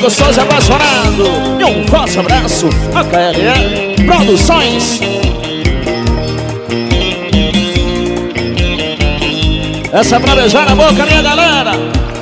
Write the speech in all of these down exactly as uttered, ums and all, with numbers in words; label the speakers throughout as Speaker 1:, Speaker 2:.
Speaker 1: Gostoso apaixonado. E um forte abraço a K L R Produções. Essa é pra beijar na boca, minha galera.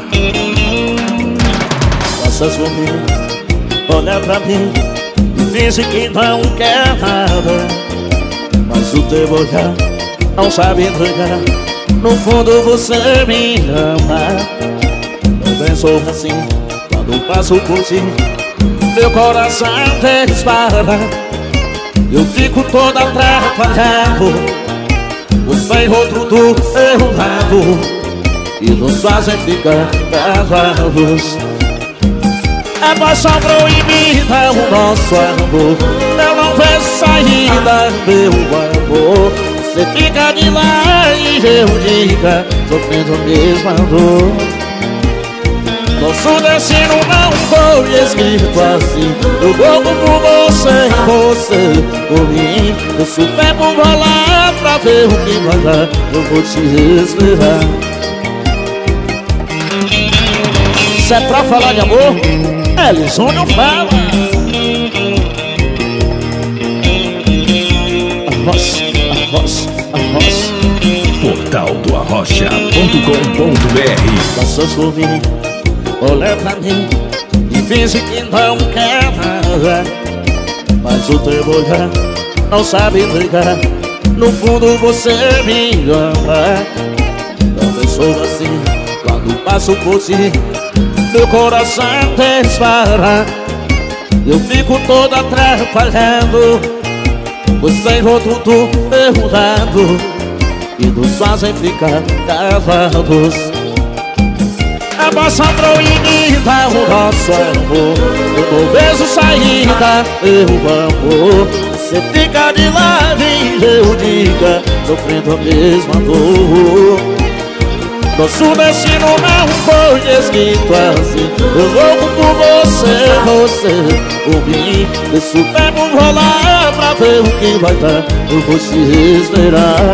Speaker 1: Passas por mim, olha pra mim e finge que não quer nada, mas o teu olhar não sabe entregar. No fundo você me ama. Também sou assim quando passo por ti. Meu coração dispara. Eu fico todo atrapalhado. Você e outro do meu lado e nos fazem ficar cavalos. É paixão proibida o nosso amor. Eu não vejo saída, meu amor. Você fica de lá e eu diga, sofrendo a mesma dor. Nosso destino não foi escrito assim. Eu vou por você e você por mim. Eu super vou lá pra ver o que vai dar. Eu vou te esperar. Se é pra falar de amor, Elison não fala. Arroz, arroz, arroz.
Speaker 2: Portal do arrocha ponto com ponto br.
Speaker 1: Passa por mim, olha pra mim e finge que não quer nada, mas o teu olhar não sabe brigar. No fundo você me ama. Também sou assim quando passo por ti. Meu coração dispara. Eu fico todo atrapalhado. Você e outro do meu lado e nos fazem ficar cavalos. É paixão proibida o nosso amor. Eu não vejo saída, meu amor. Você fica de lado e eu diga, sofrendo a mesma dor. Nosso destino não foi escrito assim. Eu louco por você, você por mim. Eu super vou lá pra ver o que vai dar. Eu vou te esperar.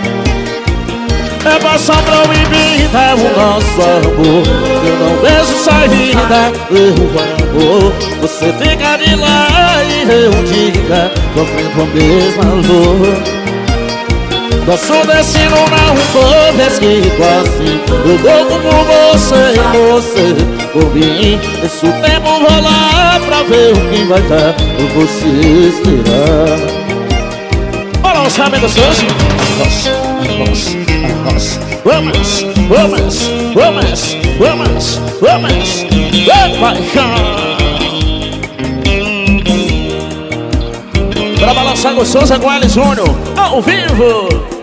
Speaker 1: É paixão proibida o nosso amor. Eu não vejo saída, meu amor. Você fica de lá e eu diga, sofrendo a mesma dor. Nosso destino não foi escrito assim. Eu louco por você e você por mim. Esse tempo vou lá pra ver o que vai dar. Eu vou te esperar. Olha os amigos hoje. Arroz, arroz, vamos, vamos, vamos, vamos, vamos. Vem paixão. Pra balançar gostosa com L Júnior ao vivo.